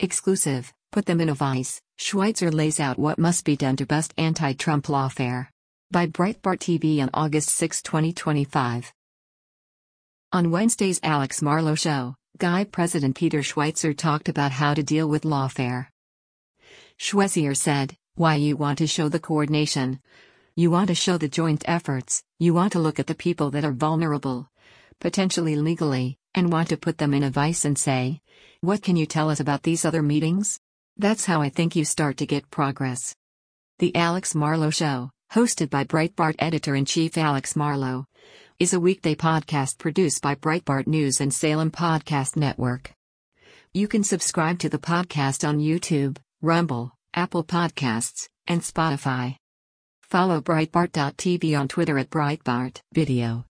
Exclusive, put them in a vice. Schweitzer lays out what must be done to bust anti-Trump lawfare. By Breitbart TV on August 6, 2025. On Wednesday's Alex Marlow show, Guy President Peter Schweitzer talked about how to deal with lawfare. Schweitzer said, "Why you want to show the coordination? You want to show the joint efforts, you want to look at the people that are vulnerable, potentially legally, and want to put them in a vice and say, what can you tell us about these other meetings? That's how I think you start to get progress." The Alex Marlow Show, hosted by Breitbart editor-in-chief Alex Marlow, is a weekday podcast produced by Breitbart News and Salem Podcast Network. You can subscribe to the podcast on YouTube, Rumble, Apple Podcasts, and Spotify. Follow Breitbart.tv on Twitter at Breitbart Video.